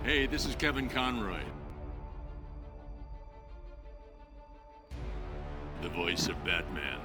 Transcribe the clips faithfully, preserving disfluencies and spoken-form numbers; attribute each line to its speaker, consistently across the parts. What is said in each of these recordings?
Speaker 1: Hey, this is Kevin Conroy, the voice of Batman.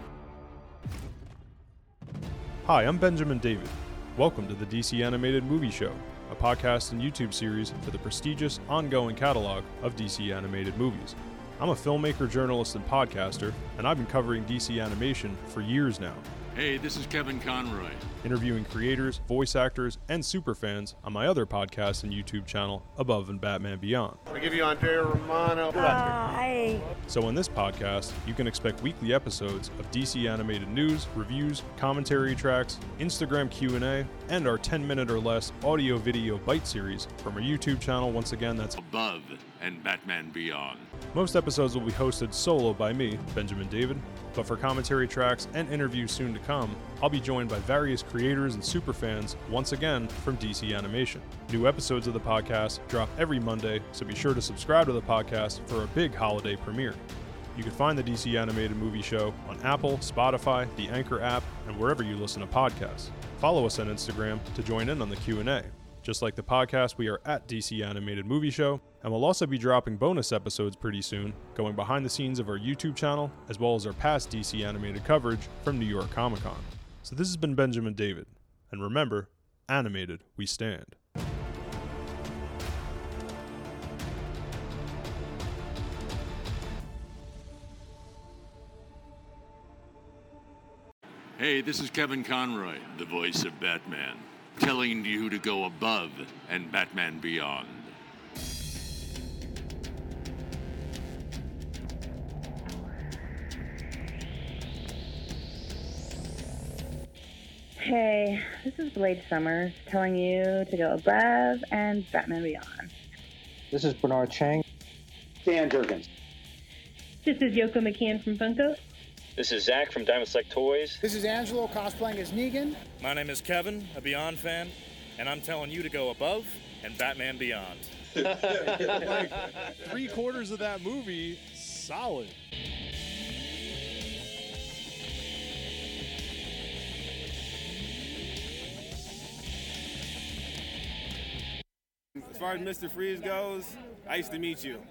Speaker 2: Hi, I'm Benjamin David. Welcome to the D C Animated Movie Show, a podcast and YouTube series for the prestigious, ongoing catalog of D C animated movies. I'm a filmmaker, journalist, and podcaster, and I've been covering D C animation for years now,
Speaker 1: Hey, this is Kevin Conroy.
Speaker 2: interviewing creators, voice actors, and superfans on my other podcast and YouTube channel, Above and Batman Beyond.
Speaker 3: We give you Andrea Romano.
Speaker 4: Hi.
Speaker 2: So in this podcast, you can expect weekly episodes of D C animated news, reviews, commentary tracks, Instagram Q and A, and our ten minute or less audio-video bite series from our YouTube channel. Once again, that's
Speaker 1: Above and Batman Beyond.
Speaker 2: most episodes will be hosted solo by me, Benjamin David, but for commentary tracks and interviews soon to come, I'll be joined by various creators and superfans once again from D C Animation. New episodes of the podcast drop every Monday, so be sure to subscribe to the podcast for a big holiday premiere. You can find the D C Animated Movie Show on Apple, Spotify, the Anchor app, and wherever you listen to podcasts. Follow us on Instagram to join in on the Q and A. Just like the podcast, we are at D C Animated Movie Show, and we'll also be dropping bonus episodes pretty soon, going behind the scenes of our YouTube channel, as well as our past D C animated coverage from New York Comic Con. So this has been Benjamin David, and remember, animated we stand.
Speaker 1: Hey, this is Kevin Conroy, the voice of Batman, telling you to go above and Batman Beyond.
Speaker 4: Hey, this is Blade Summers telling you to go above and Batman Beyond.
Speaker 5: This is Bernard Chang.
Speaker 6: Dan Jurgens.
Speaker 7: This is Yoko McKeon from Funko.
Speaker 8: This is Zach from Diamond Select Toys.
Speaker 9: This is Angelo cosplaying as Negan.
Speaker 10: My name is Kevin, a Beyond fan, and I'm telling you to go above and Batman Beyond.
Speaker 2: Like, three quarters of that movie, solid.
Speaker 11: As far as Mister Freeze goes, I used to meet you.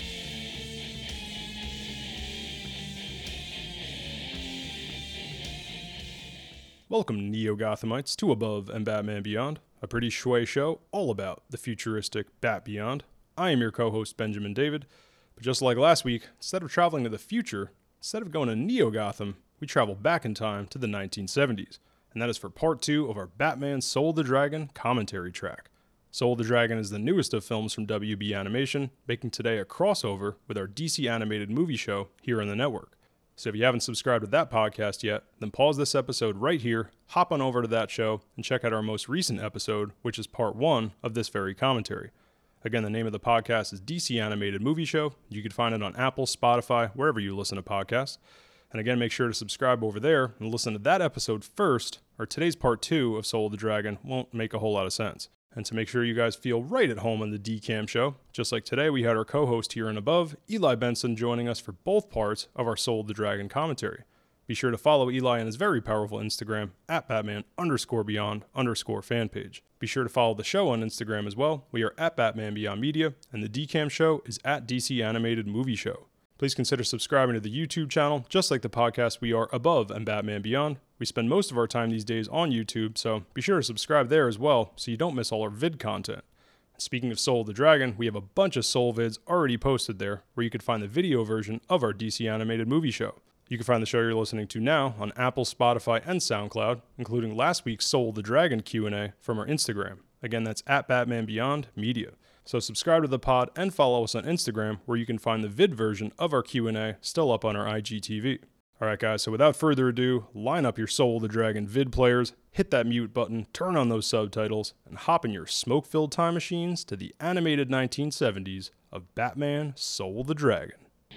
Speaker 2: Welcome, Neo-Gothamites, to Above and Batman Beyond, a pretty shway show all about the futuristic Bat Beyond. I am your co-host, Benjamin David, but just like last week, instead of traveling to the future, instead of going to Neo-Gotham, we travel back in time to the nineteen seventies, and that is for part two of our Batman Soul of the Dragon commentary track. Soul of the Dragon is the newest of films from W B Animation, making today a crossover with our D C Animated Movie Show here on the network. So if you haven't subscribed to that podcast yet, then pause this episode right here, hop on over to that show, and check out our most recent episode, which is part one of this very commentary. Again, the name of the podcast is D C Animated Movie Show. You can find it on Apple, Spotify, wherever you listen to podcasts. And again, make sure to subscribe over there and listen to that episode first, or today's part two of Soul of the Dragon won't make a whole lot of sense. And to make sure you guys feel right at home on the D CAM show, just like today, we had our co-host here and above, Eli Benson, joining us for both parts of our Soul of the Dragon commentary. Be sure to follow Eli on his very powerful Instagram, at Batman underscore Beyond underscore fan page. Be sure to follow the show on Instagram as well. We are at Batman Beyond Media, and the D CAM show is at D C Animated Movie Show. Please consider subscribing to the YouTube channel. Just like the podcast, we are Above and Batman Beyond. We spend most of our time these days on YouTube, so be sure to subscribe there as well so you don't miss all our vid content. Speaking of Soul of the Dragon, we have a bunch of Soul vids already posted there where you can find the video version of our D C Animated Movie Show. You can find the show you're listening to now on Apple, Spotify, and SoundCloud, including last week's Soul of the Dragon Q and A from our Instagram. Again, that's at Batman Beyond Media. So subscribe to the pod and follow us on Instagram where you can find the vid version of our Q and A still up on our I G T V. Alright guys, so without further ado, line up your Soul of the Dragon vid players, hit that mute button, turn on those subtitles, and hop in your smoke-filled time machines to the animated nineteen seventies of Batman Soul of the Dragon.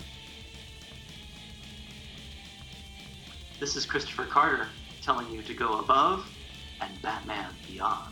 Speaker 12: This is Christopher Carter telling you to go above and Batman Beyond.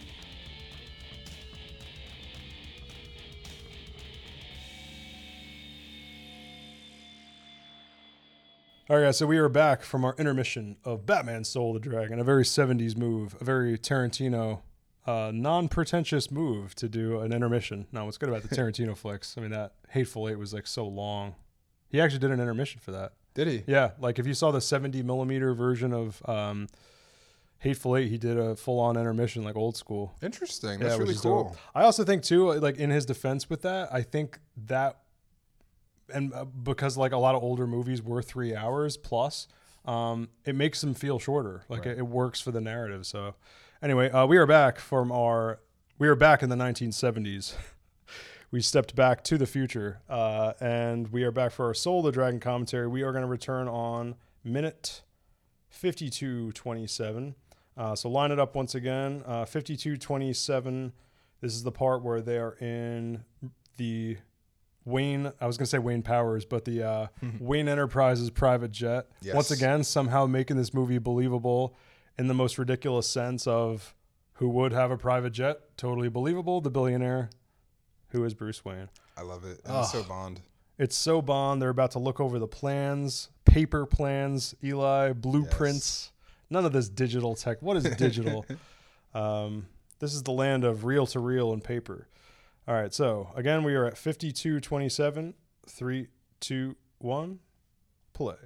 Speaker 2: All right, guys, so we are back from our intermission of Batman Soul of the Dragon, a very seventies move, a very Tarantino uh, non-pretentious move to do an intermission. Now, what's good about the Tarantino flicks? I mean, that Hateful Eight was like so long. He actually did an intermission for that.
Speaker 6: Did he?
Speaker 2: Yeah, like if you saw the seventy millimeter version of um, Hateful Eight, he did a full-on intermission, like old school.
Speaker 6: Interesting.
Speaker 2: Yeah,
Speaker 6: That's really cool.
Speaker 2: Dope. I also think too, like in his defense with that, I think that, and uh, because like a lot of older movies were three hours plus, um, it makes them feel shorter. Like
Speaker 6: Right.
Speaker 2: it, it works for the narrative. So, anyway, uh, we are back from our. We are back in the nineteen seventies. We stepped back to the future, uh, and we are back for our Soul of the Dragon commentary. We are going to return on minute fifty-two twenty-seven. Uh, so line it up once again. Uh, fifty-two twenty-seven. This is the part where they are in the Wayne. I was going to say Wayne Powers, but the uh, Wayne Enterprises private jet.
Speaker 6: Yes.
Speaker 2: Once again, somehow making this movie believable in the most ridiculous sense of who would have a private jet. Totally believable. The billionaire. Who is Bruce Wayne?
Speaker 6: I love it. And
Speaker 2: Oh,
Speaker 6: it's so Bond.
Speaker 2: It's so Bond. They're about to look over the plans, paper plans, Eli, blueprints. Yes. None of this digital tech. What is digital? um, this is the land of reel to reel and paper. All right. So again, we are at fifty-two twenty-seven. Three, two, one, play.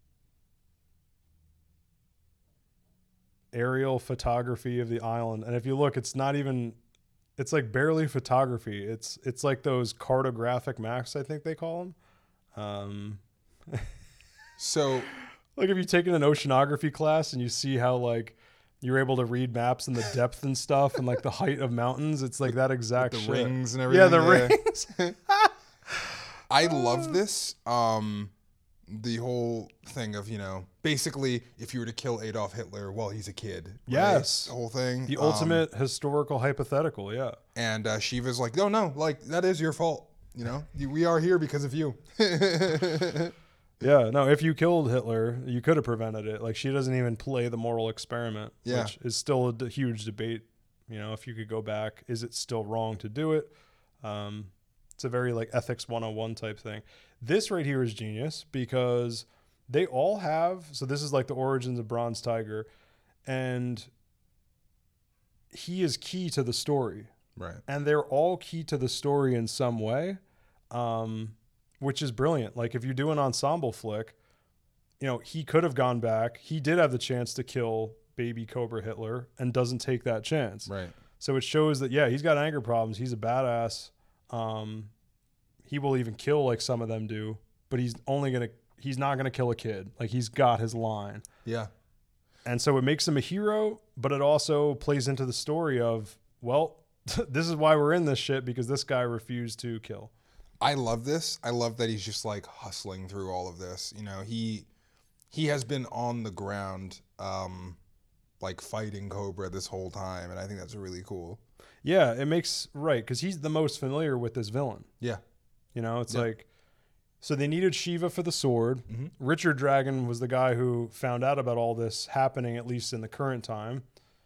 Speaker 2: Aerial photography of the island. And if you look, it's not even... It's like barely photography. It's it's like those cartographic maps, I think they call them. Um,
Speaker 6: so,
Speaker 2: like if you've taken an oceanography class and you see how like you're able to read maps and the depth and stuff and like the height of mountains, it's like that exact
Speaker 6: With the
Speaker 2: shit.
Speaker 6: rings and everything.
Speaker 2: Yeah, the
Speaker 6: yeah.
Speaker 2: rings.
Speaker 6: I love this. Um, the whole thing of, you know, basically if you were to kill Adolf Hitler while he's a kid. Right?
Speaker 2: Yes.
Speaker 6: The whole thing.
Speaker 2: The
Speaker 6: Um,
Speaker 2: ultimate historical hypothetical, yeah.
Speaker 6: And uh, Shiva's like, no, no, like, that is your fault. You know, you, we are here because of you.
Speaker 2: Yeah, no, if you killed Hitler, you could have prevented it. Like, she doesn't even play the moral experiment,
Speaker 6: Yeah.
Speaker 2: which is still a d- huge debate. You know, if you could go back, is it still wrong to do it? Um, it's a very, like, ethics one oh one type thing. This right here is genius because they all have... So this is, like, the origins of Bronze Tiger, and he is key to the story.
Speaker 6: Right.
Speaker 2: And they're all key to the story in some way. Um... which is brilliant. Like if you do an ensemble flick, you know, he could have gone back. He did have the chance to kill baby Cobra Hitler and doesn't take that chance.
Speaker 6: Right.
Speaker 2: So it shows that, yeah, he's got anger problems. He's a badass. Um, he will even kill like some of them do, but he's only going to, he's not going to kill a kid. Like he's got his line.
Speaker 6: Yeah.
Speaker 2: And so it makes him a hero, but it also plays into the story of, well, this is why we're in this shit because this guy refused to kill.
Speaker 6: I love this. I love that he's just like hustling through all of this. You know, he he has been on the ground, um, like fighting Cobra this whole time, and I think that's really cool.
Speaker 2: Yeah, it makes right because he's the most familiar with this villain.
Speaker 6: Yeah,
Speaker 2: you know, it's
Speaker 6: yeah.
Speaker 2: like so they needed Shiva for the sword.
Speaker 6: Mm-hmm.
Speaker 2: Richard Dragon was the guy who found out about all this happening, at least in the current time.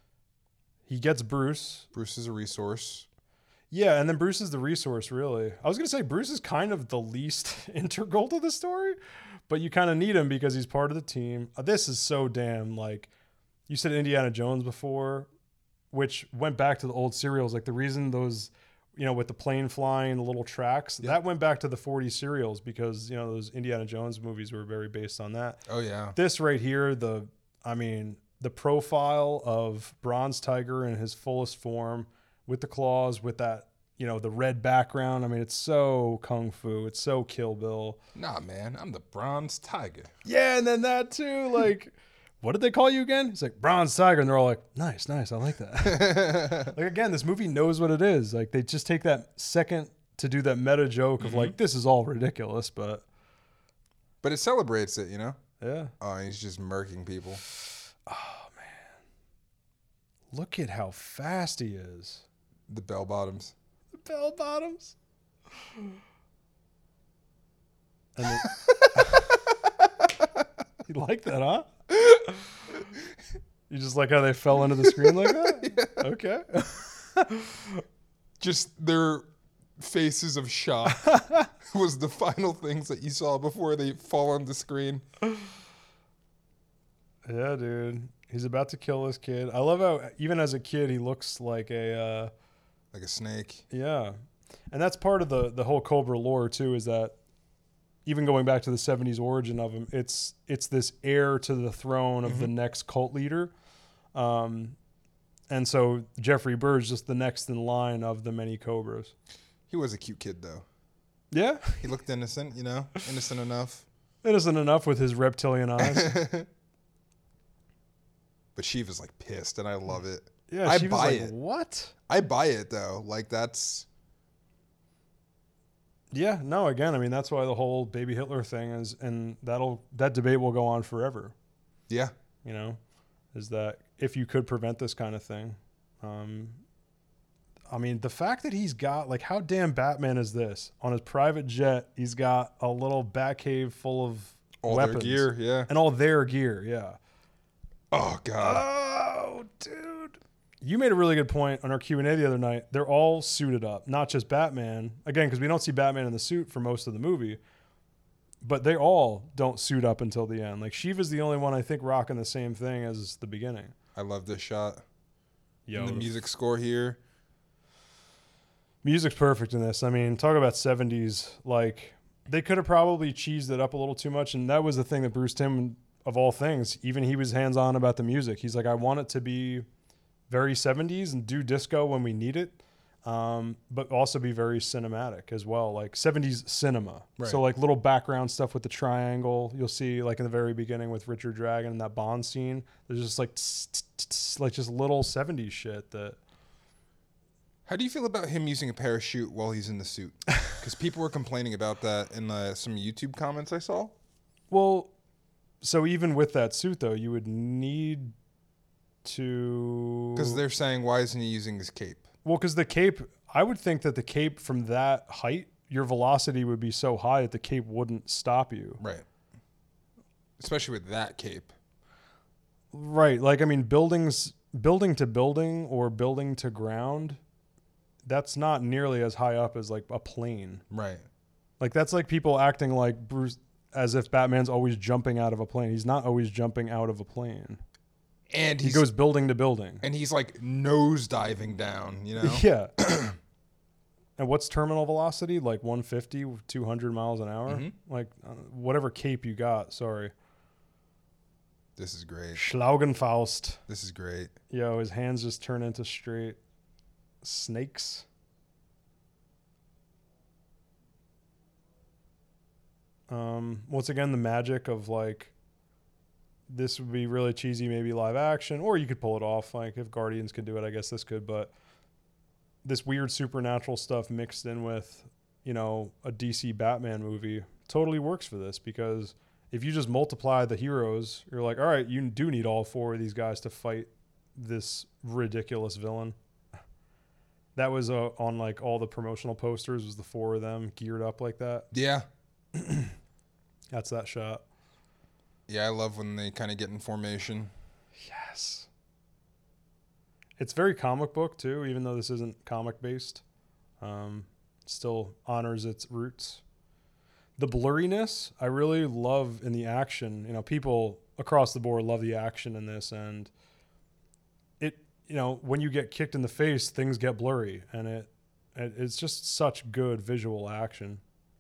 Speaker 2: He gets Bruce.
Speaker 6: Bruce is a resource.
Speaker 2: Yeah, and then Bruce is the resource, really. I was going to say Bruce is kind of the least integral to the story, but you kind of need him because he's part of the team. Uh, this is so damn, like, you said Indiana Jones before, which went back to the old serials. Like, the reason those, you know, with the plane flying, the little tracks,
Speaker 6: Yeah.
Speaker 2: that went back to the forties serials because, you know, those Indiana Jones movies were very based on that.
Speaker 6: Oh, yeah.
Speaker 2: This right here, the, I mean, the profile of Bronze Tiger in his fullest form, with the claws, with that, you know, the red background. I mean, it's so Kung Fu. It's so Kill Bill.
Speaker 6: Nah, man, I'm the Bronze Tiger.
Speaker 2: Yeah, and then that too, like, what did they call you again? It's like, Bronze Tiger. And they're all like, nice, nice. I like that. Like, again, this movie knows what it is. Like, they just take that second to do that meta joke of,
Speaker 6: Mm-hmm.
Speaker 2: like, this is all ridiculous, but...
Speaker 6: But it celebrates it, you know?
Speaker 2: Yeah.
Speaker 6: Oh, he's just murking people.
Speaker 2: Oh, man. Look at how fast he is.
Speaker 6: The bell bottoms.
Speaker 2: The bell bottoms. And then, you like that, huh? You just like how they fell into the screen like that? Yeah. Okay.
Speaker 6: Just their faces of shock was the final things that you saw before they fall on the screen.
Speaker 2: Yeah, dude. He's about to kill this kid. I love how even as a kid he looks like a uh,
Speaker 6: like a snake.
Speaker 2: Yeah, and that's part of the the whole Cobra lore too. Is that even going back to the seventies origin of him, it's it's this heir to the throne of mm-hmm. the next cult leader, um, and so Jeffrey Bird's just the next in line of the many Cobras.
Speaker 6: He was a cute kid though.
Speaker 2: Yeah,
Speaker 6: he looked innocent. You know, innocent enough.
Speaker 2: Innocent enough with his reptilian eyes.
Speaker 6: But Shiva's like pissed, and I love it.
Speaker 2: Yeah,
Speaker 6: I
Speaker 2: Shiva's
Speaker 6: buy
Speaker 2: like,
Speaker 6: it.
Speaker 2: What?
Speaker 6: I buy it though. Like that's.
Speaker 2: Yeah. No. Again, I mean, that's why the whole baby Hitler thing is, and that'll that debate will go on forever.
Speaker 6: Yeah.
Speaker 2: You know, is that if you could prevent this kind of thing, um, I mean, the fact that he's got like how damn Batman is this on his private jet? He's got a little Batcave full of
Speaker 6: all
Speaker 2: weapons,
Speaker 6: their gear, yeah,
Speaker 2: and all their gear, yeah.
Speaker 6: Oh God.
Speaker 2: Oh, dude. You made a really good point on our Q and A the other night. They're all suited up, not just Batman. Again, because we don't see Batman in the suit for most of the movie. But they all don't suit up until the end. Like Shiva's the only one I think rocking the same thing as the beginning.
Speaker 6: I love this shot.
Speaker 2: Yo,
Speaker 6: and the music score here.
Speaker 2: Music's perfect in this. I mean, talk about seventies. Like they could have probably cheesed it up a little too much, and that was the thing that Bruce Timm, of all things, even he was hands-on about the music. He's like, I want it to be very seventies and do disco when we need it, um, but also be very cinematic as well, like seventies cinema.
Speaker 6: Right.
Speaker 2: So like little background stuff with the triangle. You'll see like in the very beginning with Richard Dragon and that Bond scene. There's just like tss, tss, tss, like just little seventies shit that.
Speaker 6: How do you feel about him using a parachute while he's in the suit? Because people were complaining about that in uh, some YouTube comments I saw.
Speaker 2: Well. So even with that suit, though, you would need to...
Speaker 6: Because they're saying, why isn't he using his cape?
Speaker 2: Well, because the cape... I would think that the cape from that height, your velocity would be so high that the cape wouldn't stop you.
Speaker 6: Right. Especially with that cape.
Speaker 2: Right. Like, I mean, buildings... Building to building or building to ground, that's not nearly as high up as, like, a plane.
Speaker 6: Right.
Speaker 2: Like, that's like people acting like Bruce... as if Batman's always jumping out of a plane. He's not always jumping out of a plane.
Speaker 6: And
Speaker 2: he goes building to building.
Speaker 6: And he's like nose diving down, you know?
Speaker 2: Yeah. And what's terminal velocity? Like one fifty, two hundred miles an hour?
Speaker 6: Mm-hmm.
Speaker 2: Like uh, whatever cape you got, sorry.
Speaker 6: This is great.
Speaker 2: Schlaugenfaust.
Speaker 6: This is great.
Speaker 2: Yo, his hands just turn into straight snakes. Um, once again, the magic of like, this would be really cheesy, maybe live action, or you could pull it off. Like if Guardians could do it, I guess this could, but this weird supernatural stuff mixed in with, you know, a D C Batman movie totally works for this, because if you just multiply the heroes, you're like, all right, you do need all four of these guys to fight this ridiculous villain. That was uh, on like all the promotional posters, was the four of them geared up like that.
Speaker 6: Yeah.
Speaker 2: That's that shot.
Speaker 6: Yeah, I love when they kind of get in formation.
Speaker 2: Yes. It's very comic book too, even though this isn't comic based. Um, still honors its roots. The blurriness, I really love in the action. You know, people across the board love the action in this, and it, you know, when you get kicked in the face, things get blurry, and it, it it's just such good visual action.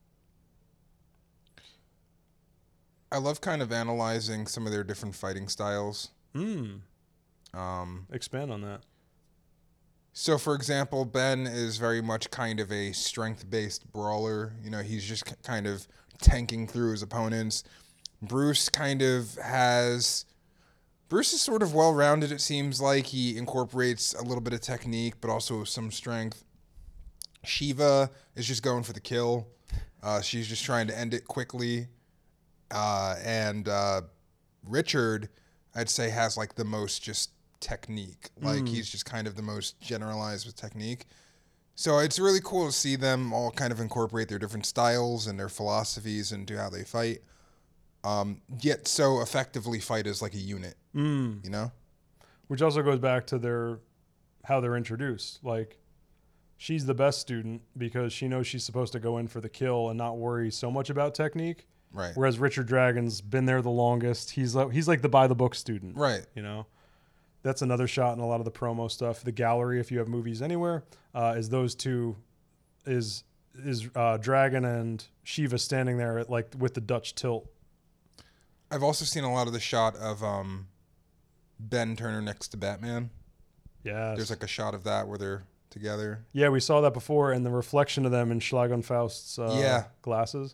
Speaker 6: I love kind of analyzing some of their different fighting styles.
Speaker 2: Mm.
Speaker 6: Um,
Speaker 2: Expand on that.
Speaker 6: So, for example, Ben is very much kind of a strength-based brawler. You know, he's just k- kind of tanking through his opponents. Bruce kind of has... Bruce is sort of well-rounded, it seems like. He incorporates a little bit of technique, but also some strength. Shiva is just going for the kill. Uh, she's just trying to end it quickly. Uh, and uh, Richard, I'd say, has like the most just technique. Like mm. he's just kind of the most generalized with technique. So it's really cool to see them all kind of incorporate their different styles and their philosophies into how they fight. Um, yet so effectively fight as like a unit,
Speaker 2: mm.
Speaker 6: you know?
Speaker 2: Which also goes back to their how they're introduced. Like, she's the best student because she knows she's supposed to go in for the kill and not worry so much about technique.
Speaker 6: Right.
Speaker 2: Whereas Richard Dragon's been there the longest. He's like he's like the by the book student.
Speaker 6: Right.
Speaker 2: You know. that's another shot in a lot of the promo stuff. The gallery, if you have movies anywhere, uh, is those two, is is uh, Dragon and Shiva standing there at, like with the Dutch tilt.
Speaker 6: I've also seen a lot of the shot of um, Ben Turner next to Batman.
Speaker 2: Yeah,
Speaker 6: there's like a shot of that where they're together.
Speaker 2: Yeah, we saw that before, and the reflection of them in Schlagenfaust's uh,
Speaker 6: yeah.
Speaker 2: glasses.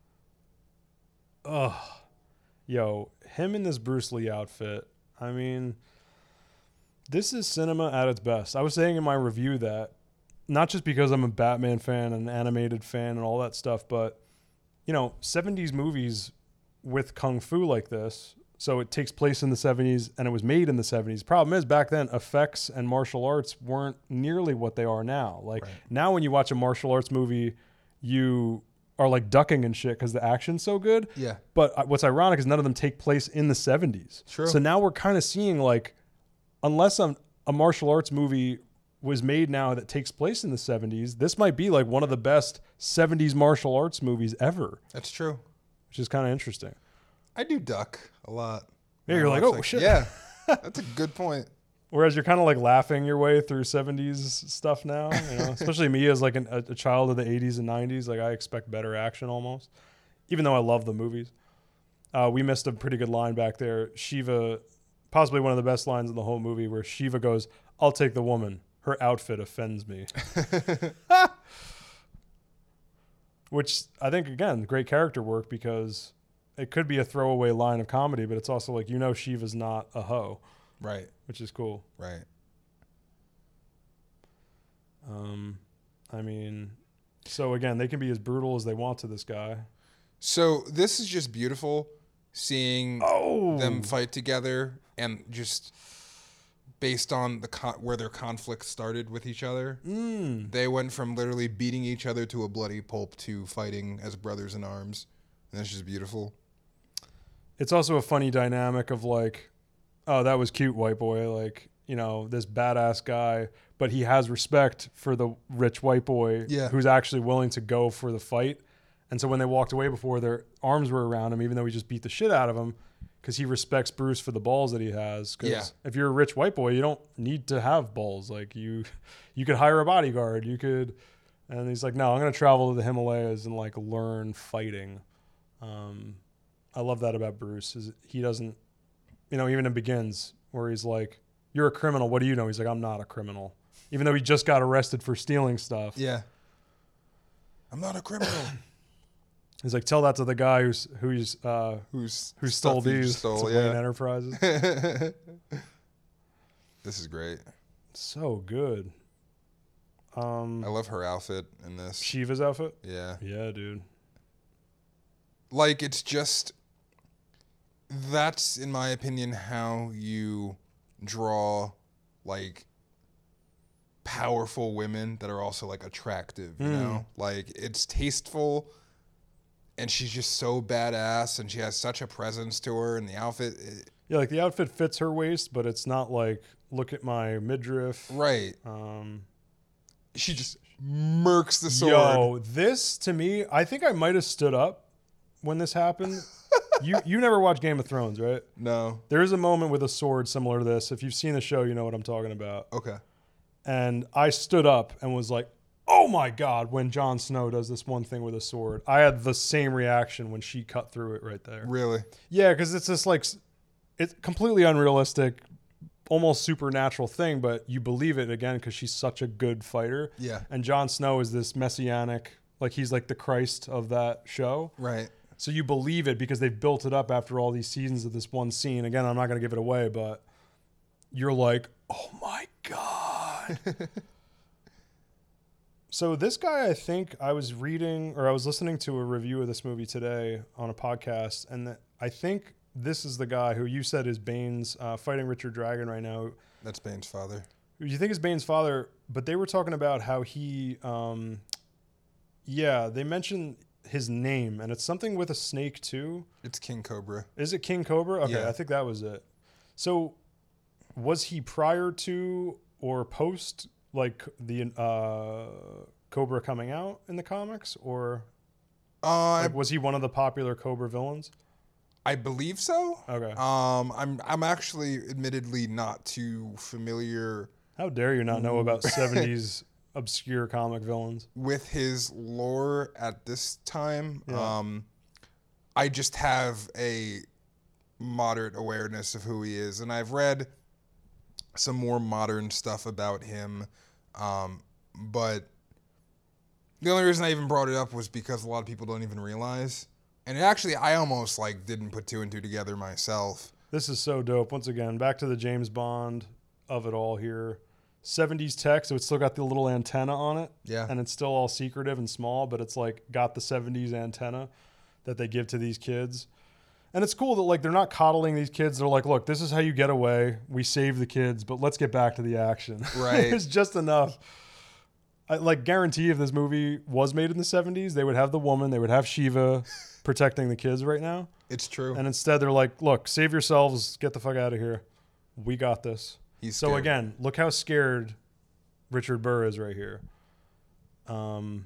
Speaker 2: Ugh. Yo, him in this Bruce Lee outfit. I mean, this is cinema at its best. I was saying in my review that, not just because I'm a Batman fan and an animated fan and all that stuff, but, you know, seventies movies with Kung Fu like this, so it takes place in the seventies and it was made in the seventies. Problem is, back then, effects and martial arts weren't nearly what they are now. Like, right. Now when you watch a martial arts movie, you are like ducking and shit because the action's so good.
Speaker 6: Yeah.
Speaker 2: But what's ironic is none of them take place in the seventies.
Speaker 6: True.
Speaker 2: So now we're kind of seeing, like, unless a, a martial arts movie was made now that takes place in the seventies, this might be like one of the best seventies martial arts movies ever.
Speaker 6: That's true.
Speaker 2: Which is kind of interesting.
Speaker 6: I do duck a lot.
Speaker 2: Yeah, you're like, oh, like, shit.
Speaker 6: Yeah, that's a good point.
Speaker 2: Whereas you're kind of like laughing your way through seventies stuff now, you know, especially me as like an, a, a child of the eighties and nineties. Like, I expect better action almost, even though I love the movies. Uh, we missed a pretty good line back there. Shiva, possibly one of the best lines in the whole movie, where Shiva goes, "I'll take the woman. Her outfit offends me." Which I think, again, great character work, because it could be a throwaway line of comedy, but it's also like, you know, Shiva's not a hoe.
Speaker 6: Right.
Speaker 2: Which is cool.
Speaker 6: Right.
Speaker 2: Um, I mean, so again, they can be as brutal as they want to this guy.
Speaker 6: So this is just beautiful, seeing
Speaker 2: oh.
Speaker 6: them fight together, and just based on the con- where their conflict started with each other.
Speaker 2: Mm.
Speaker 6: They went from literally beating each other to a bloody pulp to fighting as brothers in arms. And that's just beautiful.
Speaker 2: It's also a funny dynamic of like, oh, that was cute, white boy. Like, you know, this badass guy, but he has respect for the rich white boy
Speaker 6: yeah.
Speaker 2: who's actually willing to go for the fight. And so when they walked away before, their arms were around him, even though he just beat the shit out of him, because he respects Bruce for the balls that he has. Because
Speaker 6: yeah.
Speaker 2: if you're a rich white boy, you don't need to have balls. Like, you, you could hire a bodyguard. You could, and he's like, no, I'm going to travel to the Himalayas and like learn fighting. Um, I love that about Bruce. Is he doesn't, you know, even in Begins, where he's like, "You're a criminal. What do you know?" He's like, "I'm not a criminal," even though he just got arrested for stealing stuff.
Speaker 6: Yeah. I'm not a criminal.
Speaker 2: He's like, "Tell that to the guy who's who's uh,
Speaker 6: who's
Speaker 2: who stole these
Speaker 6: stole,
Speaker 2: to
Speaker 6: yeah.
Speaker 2: Wayne Enterprises."
Speaker 6: This is great.
Speaker 2: So good. Um,
Speaker 6: I love her outfit in this.
Speaker 2: Shiva's outfit.
Speaker 6: Yeah.
Speaker 2: Yeah, dude.
Speaker 6: Like, it's just, that's, in my opinion, how you draw, like, powerful women that are also, like, attractive, you mm. know? Like, it's tasteful, and she's just so badass, and she has such a presence to her, and the outfit... It,
Speaker 2: yeah, like, the outfit fits her waist, but it's not like, look at my midriff.
Speaker 6: Right.
Speaker 2: Um,
Speaker 6: she just murks the sword.
Speaker 2: Yo, this, to me, I think I might have stood up when this happened. you you never watched Game of Thrones, right?
Speaker 6: No.
Speaker 2: There is a moment with a sword similar to this. If you've seen the show, you know what I'm talking about.
Speaker 6: Okay.
Speaker 2: And I stood up and was like, oh my God, when Jon Snow does this one thing with a sword. I had the same reaction when she cut through it right there.
Speaker 6: Really?
Speaker 2: Yeah, because it's just like, it's completely unrealistic, almost supernatural thing, but you believe it again because she's such a good fighter.
Speaker 6: Yeah.
Speaker 2: And Jon Snow is this messianic, like he's like the Christ of that show.
Speaker 6: Right.
Speaker 2: So you believe it because they've built it up after all these seasons of this one scene. Again, I'm not going to give it away, but you're like, oh my God. So this guy, I think I was reading or I was listening to a review of this movie today on a podcast. And that I think this is the guy who you said is Bane's uh, fighting Richard Dragon right now.
Speaker 6: That's Bane's father.
Speaker 2: You think is Bane's father, but they were talking about how he, um, yeah, they mentioned his name, and it's something with a snake too.
Speaker 6: It's King Cobra.
Speaker 2: Is it King Cobra? Okay,
Speaker 6: yeah.
Speaker 2: I think that was it. So, was he prior to or post like the uh, Cobra coming out in the comics, or
Speaker 6: uh,
Speaker 2: like, was he one of the popular Cobra villains?
Speaker 6: I believe so.
Speaker 2: Okay.
Speaker 6: Um, I'm I'm actually admittedly not too familiar.
Speaker 2: How dare you not know about seventies obscure comic villains
Speaker 6: with his lore at this time?
Speaker 2: Yeah.
Speaker 6: Um, I just have a moderate awareness of who he is, and I've read some more modern stuff about him. Um, but the only reason I even brought it up was because a lot of people don't even realize. And it actually, I almost like didn't put two and two together myself.
Speaker 2: This is so dope. Once again, back to the James Bond of it all here. seventies tech, so it's still got the little antenna on it.
Speaker 6: Yeah.
Speaker 2: And it's still all secretive and small, but it's like got the seventies antenna that they give to these kids. And it's cool that like they're not coddling these kids. They're like, look, this is how you get away. We save the kids, but let's get back to the action.
Speaker 6: Right.
Speaker 2: It's just enough. I like guarantee if this movie was made in the seventies, they would have the woman, they would have Shiva protecting the kids right now.
Speaker 6: It's true.
Speaker 2: And instead they're like, look, save yourselves, get the fuck out of here. We got this.
Speaker 6: He's
Speaker 2: so
Speaker 6: scared.
Speaker 2: again, look how scared Richard Burr is right here. Um,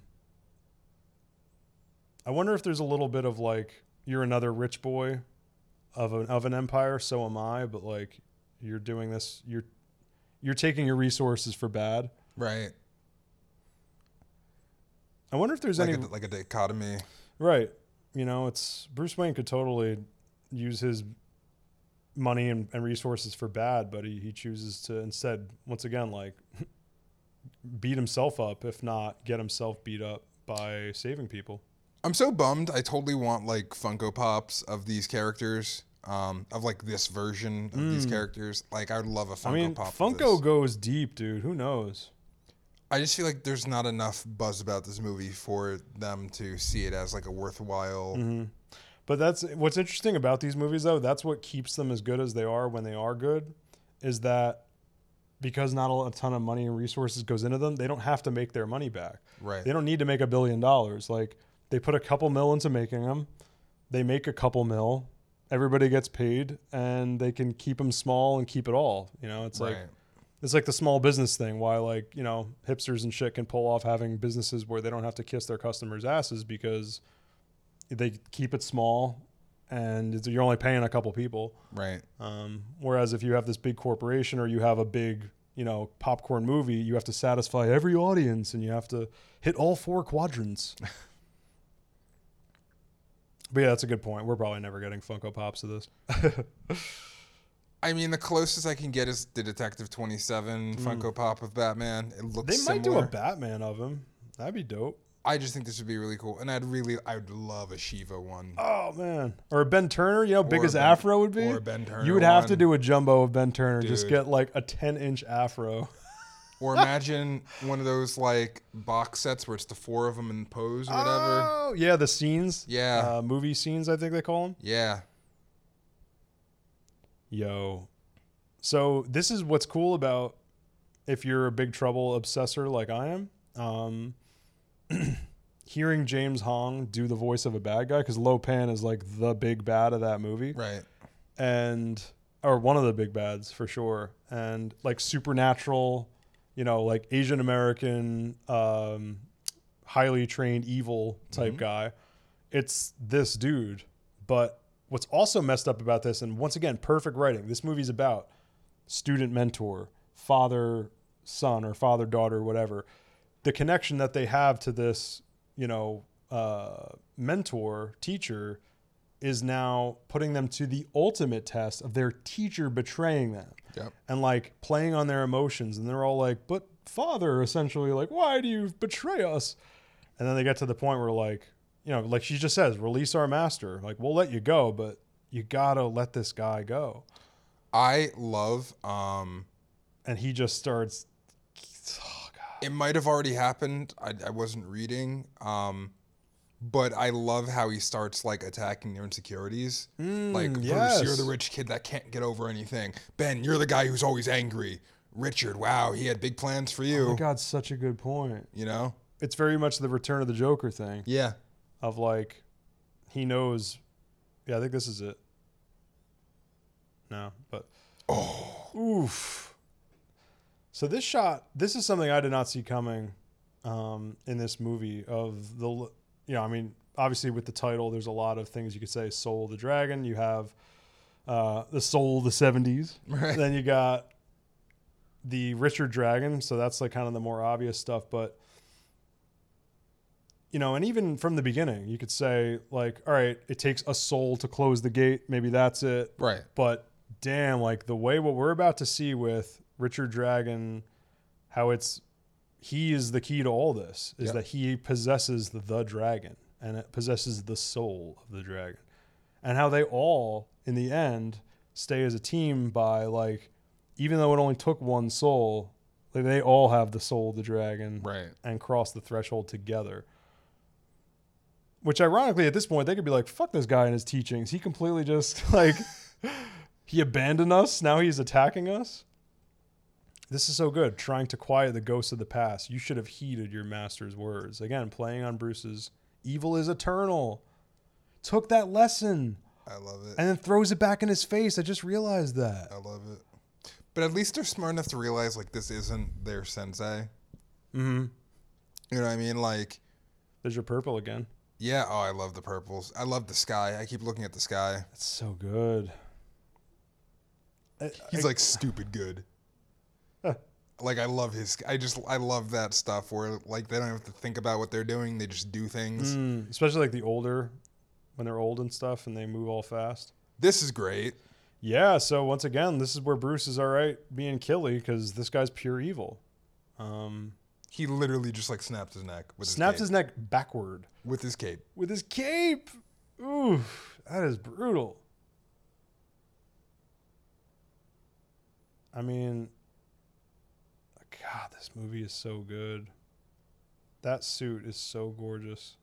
Speaker 2: I wonder if there's a little bit of like, you're another rich boy of an of an empire, so am I, but like you're doing this, you're you're taking your resources for bad.
Speaker 6: Right.
Speaker 2: I wonder if there's
Speaker 6: like
Speaker 2: any
Speaker 6: a, like a dichotomy.
Speaker 2: Right. You know, it's Bruce Wayne could totally use his money and, and resources for bad, but he, he chooses to instead, once again, like beat himself up, if not get himself beat up by saving people.
Speaker 6: I'm so bummed. I totally want like Funko Pops of these characters, um, of like this version of
Speaker 2: Mm.
Speaker 6: these characters. Like I would love a Funko
Speaker 2: I mean,
Speaker 6: Pop. of
Speaker 2: Funko
Speaker 6: this.
Speaker 2: goes deep, dude. Who knows?
Speaker 6: I just feel like there's not enough buzz about this movie for them to see it as like a worthwhile.
Speaker 2: Mm-hmm. But that's what's interesting about these movies, though. That's what keeps them as good as they are when they are good, is that because not a ton of money and resources goes into them, they don't have to make their money back.
Speaker 6: Right.
Speaker 2: They don't need to make a billion dollars. Like they put a couple mil into making them, they make a couple mil, everybody gets paid, and they can keep them small and keep it all. You know, it's like.
Speaker 6: Right.
Speaker 2: It's like the small business thing, why like, you know, hipsters and shit can pull off having businesses where they don't have to kiss their customers' asses because they keep it small and it's, you're only paying a couple people.
Speaker 6: Right.
Speaker 2: Um, whereas if you have this big corporation or you have a big, you know, popcorn movie, you have to satisfy every audience and you have to hit all four quadrants. But yeah, that's a good point. We're probably never getting Funko Pops of this.
Speaker 6: I mean, the closest I can get is the Detective twenty-seven
Speaker 2: Mm.
Speaker 6: Funko Pop of Batman. It looks
Speaker 2: They might do
Speaker 6: similar.
Speaker 2: a Batman of him. That'd be dope.
Speaker 6: I just think this would be really cool, and I'd really, I would love a Shiva one.
Speaker 2: Oh man, or a Ben Turner. You know, how big
Speaker 6: Or
Speaker 2: his
Speaker 6: Ben-
Speaker 2: afro would be.
Speaker 6: or a Ben Turner
Speaker 2: You would have to
Speaker 6: one.
Speaker 2: do a jumbo of Ben Turner. Just
Speaker 6: Dude.
Speaker 2: get like a ten-inch afro.
Speaker 6: Or imagine one of those like box sets where it's the four of them in pose or whatever.
Speaker 2: Oh yeah, the scenes.
Speaker 6: Yeah.
Speaker 2: uh, movie scenes. I think they call them.
Speaker 6: Yeah.
Speaker 2: Yo, so this is what's cool about if you're a Big Trouble obsessor like I am. Um, hearing James Hong do the voice of a bad guy, because Lo Pan is like the big bad of that movie.
Speaker 6: Right.
Speaker 2: And or one of the big bads for sure. And like supernatural, you know, like Asian American, um, highly trained evil type
Speaker 6: Mhm.
Speaker 2: guy. It's this dude. But what's also messed up about this, and once again, perfect writing. This movie's about student mentor, father son, or father daughter, whatever. The connection that they have to this, you know, uh, mentor teacher is now putting them to the ultimate test of their teacher betraying them.
Speaker 6: Yep.
Speaker 2: And like playing on their emotions. And they're all like, but father, essentially, like, why do you betray us? And then they get to the point where like, you know, like she just says, release our master. Like, we'll let you go, but you gotta let this guy go.
Speaker 6: I love, um,
Speaker 2: and he just starts.
Speaker 6: It might have already happened. I, I wasn't reading. Um, but I love how he starts like attacking their insecurities.
Speaker 2: Mm,
Speaker 6: like, Bruce,
Speaker 2: yes.
Speaker 6: you're the rich kid that can't get over anything. Ben, you're the guy who's always angry. Richard, wow, he had big plans for you.
Speaker 2: Oh my God, such a good point.
Speaker 6: You know?
Speaker 2: It's very much the Return of the Joker thing.
Speaker 6: Yeah.
Speaker 2: Of like, he knows. Yeah, I think this is it. No, but.
Speaker 6: Oh.
Speaker 2: Oof. So this shot, this is something I did not see coming um, in this movie of the you know, I mean, obviously with the title, there's a lot of things you could say. Soul of the Dragon. You have uh, the Soul of the seventies.
Speaker 6: Right.
Speaker 2: Then you got the Richard Dragon. So that's like kind of the more obvious stuff. But, you know, and even from the beginning, you could say like, all right, it takes a soul to close the gate. Maybe that's it.
Speaker 6: Right.
Speaker 2: But damn, like the way what we're about to see with Richard Dragon, how it's, he is the key to all this, is
Speaker 6: Yep.
Speaker 2: that he possesses the dragon and it possesses the soul of the dragon. And how they all, in the end, stay as a team by, like, even though it only took one soul, like, they all have the soul of the dragon
Speaker 6: Right.
Speaker 2: and cross the threshold together. Which, ironically, at this point, they could be like, fuck this guy and his teachings. He completely just, like, he abandoned us. Now he's attacking us. This is so good. Trying to quiet the ghosts of the past. You should have heeded your master's words. Again, playing on Bruce's evil is eternal. Took that lesson.
Speaker 6: I love it.
Speaker 2: And then throws it back in his face. I just realized that.
Speaker 6: I love it. But at least they're smart enough to realize, like, this isn't their sensei.
Speaker 2: Mm-hmm.
Speaker 6: You know what I mean? Like,
Speaker 2: there's your purple again.
Speaker 6: Yeah. Oh, I love the purples. I love the sky. I keep looking at the sky.
Speaker 2: That's so good.
Speaker 6: He's
Speaker 2: I,
Speaker 6: like stupid good. Like, I love his, I just, I love that stuff where, like, they don't have to think about what they're doing. They just do things.
Speaker 2: Mm, especially, like, the older, when they're old and stuff and they move all fast.
Speaker 6: This is great.
Speaker 2: Yeah, so once again, this is where Bruce is all right being Killy because this guy's pure evil. Um,
Speaker 6: he literally just, like, snapped his neck. With
Speaker 2: snapped
Speaker 6: his,
Speaker 2: his neck backward.
Speaker 6: With his cape.
Speaker 2: With his cape! Ooh, that is brutal. I mean... God, this movie is so good. That suit is so gorgeous.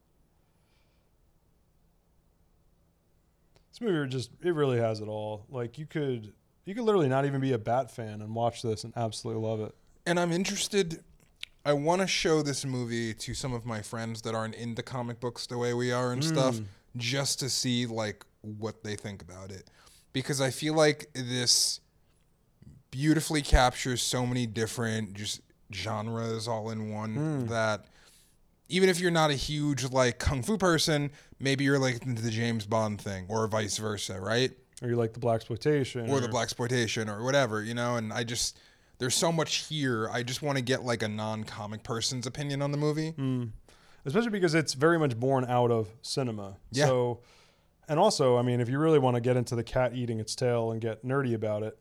Speaker 2: This movie just, it really has it all. Like, you could, you could literally not even be a Bat fan and watch this and absolutely love it.
Speaker 6: And I'm interested, I want to show this movie to some of my friends that aren't into comic books the way we are and mm. stuff, just to see, like, what they think about it. Because I feel like this beautifully captures so many different just genres all in one mm. that even if you're not a huge like kung fu person, maybe you're like into the James Bond thing or vice versa, right?
Speaker 2: Or you like the blaxploitation
Speaker 6: or, or the blaxploitation or whatever, you know. And I just there's so much here. I just want to get like a non-comic person's opinion on the movie,
Speaker 2: mm. especially because it's very much born out of cinema.
Speaker 6: Yeah.
Speaker 2: So, and also, I mean, if you really want to get into the cat eating its tail and get nerdy about it.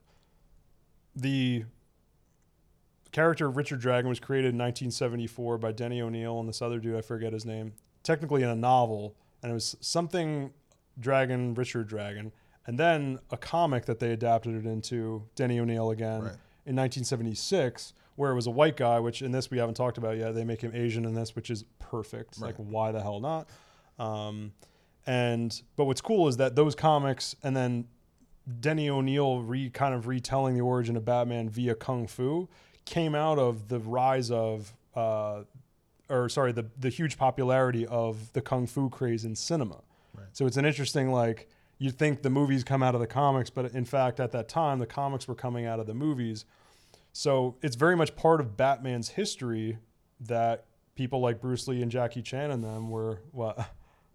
Speaker 2: The character of Richard Dragon was created in nineteen seventy-four by Denny O'Neil and this other dude, I forget his name, technically in a novel, and it was something Dragon, Richard Dragon, and then a comic that they adapted it into, Denny O'Neil again, right. in nineteen seventy-six, where it was a white guy, which in this we haven't talked about yet. They make him Asian in this, which is perfect. Right. Like, why the hell not? Um, and but what's cool is that those comics and then Denny O'Neil re kind of retelling the origin of Batman via Kung Fu came out of the rise of, uh, or sorry, the the huge popularity of the Kung Fu craze in cinema. Right. So it's an interesting, like, you think the movies come out of the comics, but in fact, at that time, the comics were coming out of the movies. So it's very much part of Batman's history that people like Bruce Lee and Jackie Chan and them were, what?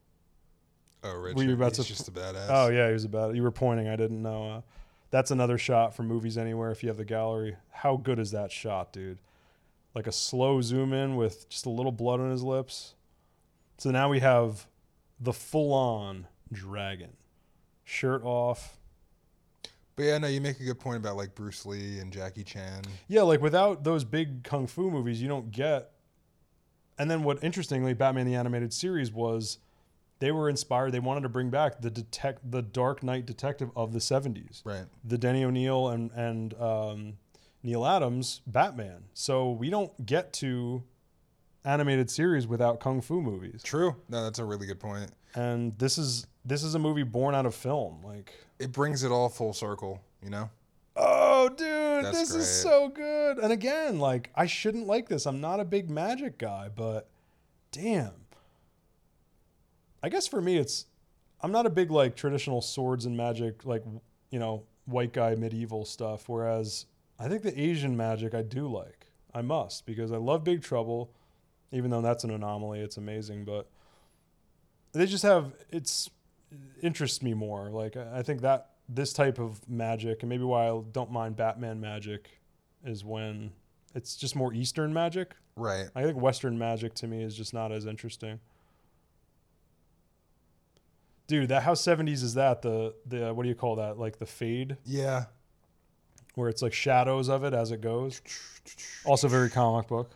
Speaker 6: Oh, Richard,
Speaker 2: were you about
Speaker 6: he's
Speaker 2: to,
Speaker 6: just a badass.
Speaker 2: Oh, yeah, he was a badass. You were pointing, I didn't know. Uh, that's another shot from Movies Anywhere if you have the gallery. How good is that shot, dude? Like a slow zoom in with just a little blood on his lips. So now we have the full-on dragon. Shirt off.
Speaker 6: But yeah, no, you make a good point about like Bruce Lee and Jackie Chan.
Speaker 2: Yeah, like without those big Kung Fu movies, you don't get... And then what, interestingly, Batman the Animated Series was... They were inspired. They wanted to bring back the detect, the Dark Knight detective of the seventies.
Speaker 6: Right.
Speaker 2: The Denny O'Neil and and um, Neil Adams Batman. So we don't get to animated series without Kung Fu movies.
Speaker 6: True. No, that's a really good point.
Speaker 2: And this is this is a movie born out of film. Like,
Speaker 6: it brings it all full circle, you know?
Speaker 2: Oh, dude,
Speaker 6: that's
Speaker 2: this
Speaker 6: great.
Speaker 2: is so good. And again, like, I shouldn't like this. I'm not a big magic guy, but damn. I guess for me, it's, I'm not a big, like, traditional swords and magic, like, you know, white guy medieval stuff. Whereas I think the Asian magic I do like. I must, because I love Big Trouble, even though that's an anomaly. It's amazing. But they just have it's interests me more. Like I think that this type of magic, and maybe why I don't mind Batman magic, is when it's just more Eastern magic.
Speaker 6: Right.
Speaker 2: I think Western magic to me is just not as interesting. Dude, that how seventies is that? The the what do you call that? Like the fade?
Speaker 6: Yeah.
Speaker 2: Where it's like shadows of it as it goes. Also very comic book.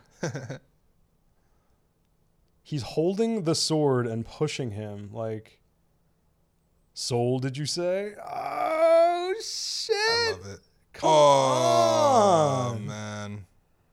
Speaker 2: He's holding the sword and pushing him like, soul, did you say? Oh, shit.
Speaker 6: I love it.
Speaker 2: Come
Speaker 6: oh,
Speaker 2: on.
Speaker 6: man.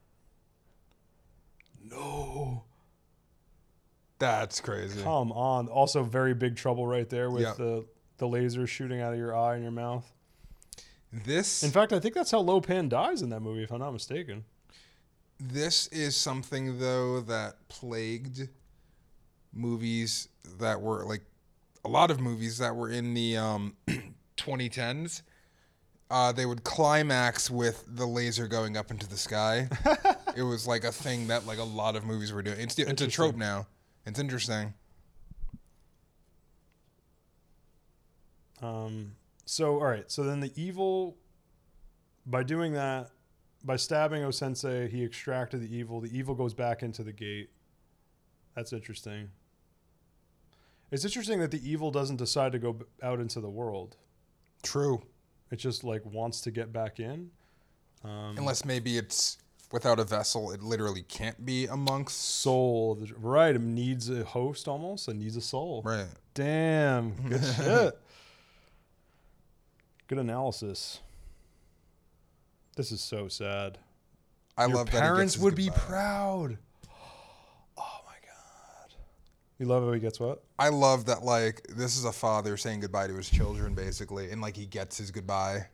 Speaker 2: No.
Speaker 6: That's crazy.
Speaker 2: Come on. Also very big trouble right there with
Speaker 6: Yep.
Speaker 2: the, the laser shooting out of your eye and your mouth.
Speaker 6: This,
Speaker 2: In fact, I think that's how Lopan dies in that movie, if I'm not mistaken.
Speaker 6: this is something, though, that plagued movies that were, like, a lot of movies that were in the um, twenty tens. Uh, they would climax with the laser going up into the sky. It was, like, a thing that, like, a lot of movies were doing. It's, it's a trope now. It's interesting.
Speaker 2: Um, so, all right. So then the evil, by doing that, by stabbing O-Sensei, he extracted the evil. The evil goes back into the gate. That's interesting. It's interesting that the evil doesn't decide to go b- out into the world.
Speaker 6: True.
Speaker 2: It just like wants to get back in. Um,
Speaker 6: Unless maybe it's without a vessel, it literally can't be amongst.
Speaker 2: soul. of the- Right. It needs a host almost. It needs a soul.
Speaker 6: Right.
Speaker 2: Damn. Good shit. Good analysis. This is so sad.
Speaker 6: I
Speaker 2: Your
Speaker 6: love that he
Speaker 2: parents
Speaker 6: gets his
Speaker 2: would be
Speaker 6: goodbye.
Speaker 2: proud. Oh my god. You love how he gets what?
Speaker 6: I love that, like, this is a father saying goodbye to his children, basically, and, like, he gets his goodbye.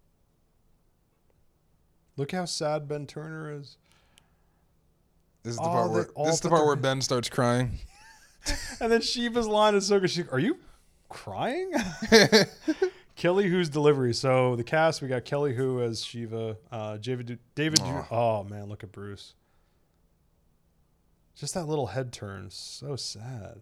Speaker 2: Look how sad Ben Turner is.
Speaker 6: This is the
Speaker 2: Oh,
Speaker 6: part
Speaker 2: they
Speaker 6: where
Speaker 2: all
Speaker 6: this is the
Speaker 2: put
Speaker 6: part
Speaker 2: their-
Speaker 6: where Ben starts crying.
Speaker 2: And then Shiva's line is so good. She's, are you crying? Kelly Hu's delivery. So the cast, we got Kelly Hu as Shiva. Uh, David, David. Ju-
Speaker 6: Aw.
Speaker 2: oh man, look at Bruce. Just that little head turn, so sad.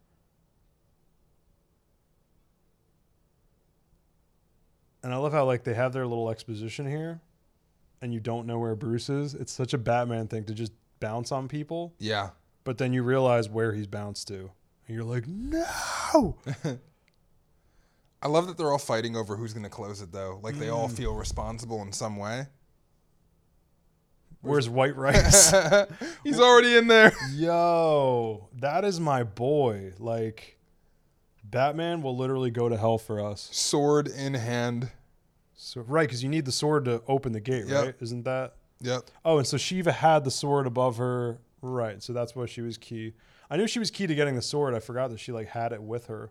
Speaker 2: And I love how like they have their little exposition here, and you don't know where Bruce is. It's such a Batman thing to just bounce on people.
Speaker 6: Yeah.
Speaker 2: But then you realize where he's bounced to. And you're like, no!
Speaker 6: I love that they're all fighting over who's going to close it, though. Like, they all
Speaker 2: Mm.
Speaker 6: feel responsible in some way.
Speaker 2: Where's White Rice?
Speaker 6: He's already in there.
Speaker 2: Yo, that is my boy. Like, Batman will literally go to hell for us.
Speaker 6: Sword in hand.
Speaker 2: So, right, because you need the sword to open the gate,
Speaker 6: Yep.
Speaker 2: right? Isn't that?
Speaker 6: Yep.
Speaker 2: Oh, and so Shiva had the sword above her. Right, so that's why she was key. I knew she was key to getting the sword. I forgot that she, like, had it with her.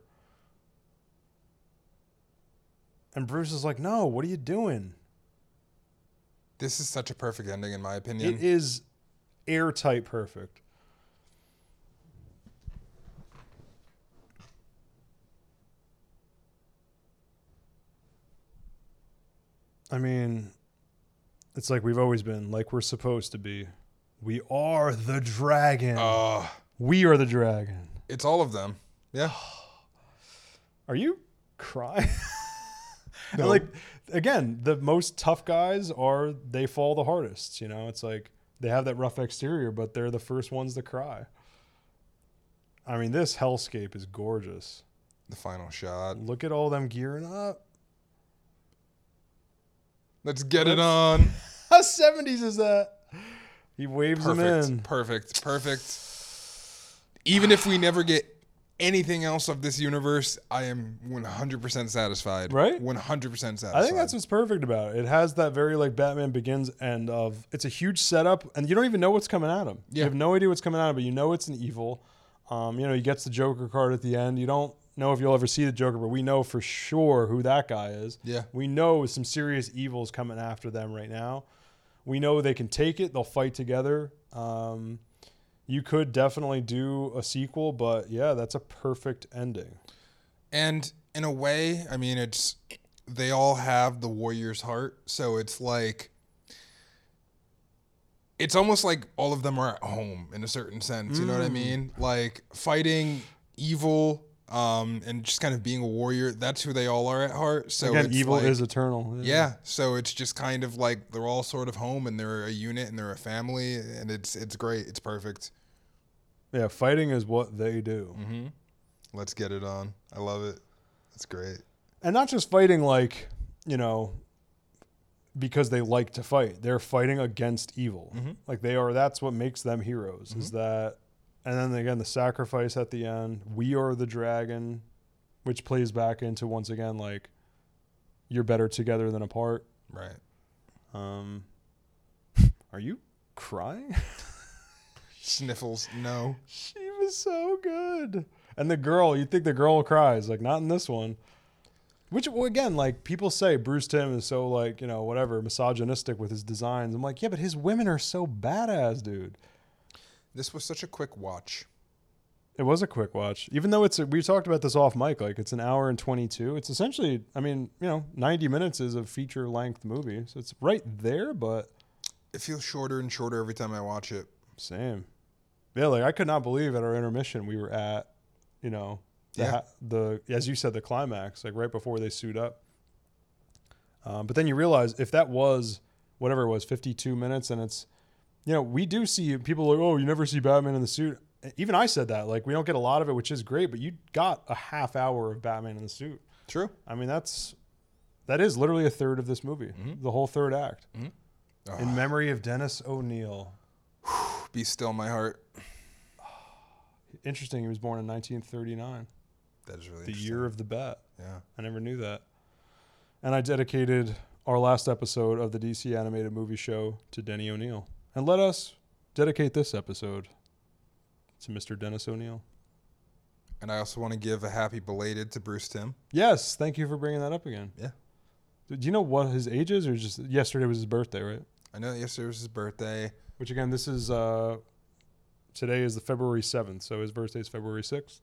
Speaker 2: And Bruce is like, no, what are you doing?
Speaker 6: This is such a perfect ending, in my opinion.
Speaker 2: It is airtight perfect. I mean, it's like we've always been, like we're supposed to be. We are the dragon.
Speaker 6: Uh,
Speaker 2: we are the dragon.
Speaker 6: It's all of them. Yeah.
Speaker 2: Are you crying?
Speaker 6: No.
Speaker 2: And like, again, the most tough guys are, they fall the hardest. You know, it's like they have that rough exterior, but they're the first ones to cry. I mean, this hellscape is gorgeous.
Speaker 6: The final shot.
Speaker 2: Look at all them gearing up.
Speaker 6: Let's get it on.
Speaker 2: How seventies is that? He waves
Speaker 6: Perfect.
Speaker 2: them in.
Speaker 6: Perfect. Perfect. Even if we never get anything else of this universe, I am one hundred percent satisfied.
Speaker 2: Right?
Speaker 6: one hundred percent satisfied.
Speaker 2: I think that's what's perfect about it. It has that very like Batman Begins end of, it's a huge setup and you don't even know what's coming at him.
Speaker 6: Yeah.
Speaker 2: You have no idea what's coming at him, but you know it's an evil. Um, you know, he gets the Joker card at the end. You don't know if you'll ever see the Joker, but we know for sure who that guy is.
Speaker 6: Yeah.
Speaker 2: We know some serious evils coming after them right now. We know they can take it. They'll fight together. Um, you could definitely do a sequel, but yeah, that's a perfect ending.
Speaker 6: And in a way, I mean, it's they all have the warrior's heart, so it's like it's almost like all of them are at home in a certain sense. You know what I
Speaker 2: Mm.
Speaker 6: mean? Like fighting evil um, and just kind of being a warrior. That's who they all are at heart. So
Speaker 2: Again,
Speaker 6: it's
Speaker 2: evil
Speaker 6: like,
Speaker 2: is eternal.
Speaker 6: Yeah. yeah, so it's just kind of like they're all sort of home, and they're a unit, and they're a family, and it's it's great. It's perfect.
Speaker 2: Yeah, fighting is what they do.
Speaker 6: Mm-hmm. Let's get it on. I love it. It's great.
Speaker 2: And not just fighting like, you know, because they like to fight. They're fighting against evil.
Speaker 6: Mm-hmm.
Speaker 2: Like they are, that's what makes them heroes, mm-hmm. is that, and then again, the sacrifice at the end, we are the dragon, which plays back into, once again, like, you're better together than apart.
Speaker 6: Right.
Speaker 2: Um, are you crying?
Speaker 6: Sniffles, no.
Speaker 2: She was so good. And the girl, you'd think the girl cries, like not in this one. Which, well, again, like people say Bruce Timm is so like, you know, whatever, misogynistic with his designs. I'm like, yeah, but his women are so badass, dude.
Speaker 6: This was such a quick watch.
Speaker 2: It was a quick watch. Even though it's, a, we talked about this off mic, like it's an hour and twenty-two. It's essentially, I mean, you know, ninety minutes is a feature length movie. So it's right there, but.
Speaker 6: It feels shorter and shorter every time I watch it.
Speaker 2: Same. Yeah, like I could not believe at our intermission we were at, you know, the,
Speaker 6: yeah.
Speaker 2: ha- the as you said, the climax, like right before they suit up. Um, but then you realize if that was whatever it was, fifty-two minutes, and it's, you know, we do see people like, oh, you never see Batman in the suit. Even I said that, like we don't get a lot of it, which is great, but you got a half hour of Batman in the suit.
Speaker 6: True.
Speaker 2: I mean, that's that is literally a third of this movie,
Speaker 6: mm-hmm.
Speaker 2: the whole third act.
Speaker 6: Mm-hmm. Oh.
Speaker 2: In memory of Dennis O'Neil.
Speaker 6: Be still my heart.
Speaker 2: Interesting. He was born in nineteen thirty-nine.
Speaker 6: That is really
Speaker 2: the year of the bat.
Speaker 6: Yeah.
Speaker 2: I never knew that. And I dedicated our last episode of the D C animated movie show to Denny O'Neil. And let us dedicate this episode to Mister Dennis O'Neil.
Speaker 6: And I also want to give a happy belated to Bruce Timm.
Speaker 2: Yes. Thank you for bringing that up again.
Speaker 6: Yeah.
Speaker 2: Do you know what his age is, or just yesterday was his birthday, right?
Speaker 6: I know that yesterday was his birthday.
Speaker 2: Which again, this is, uh, today is the February seventh, so his birthday is February sixth.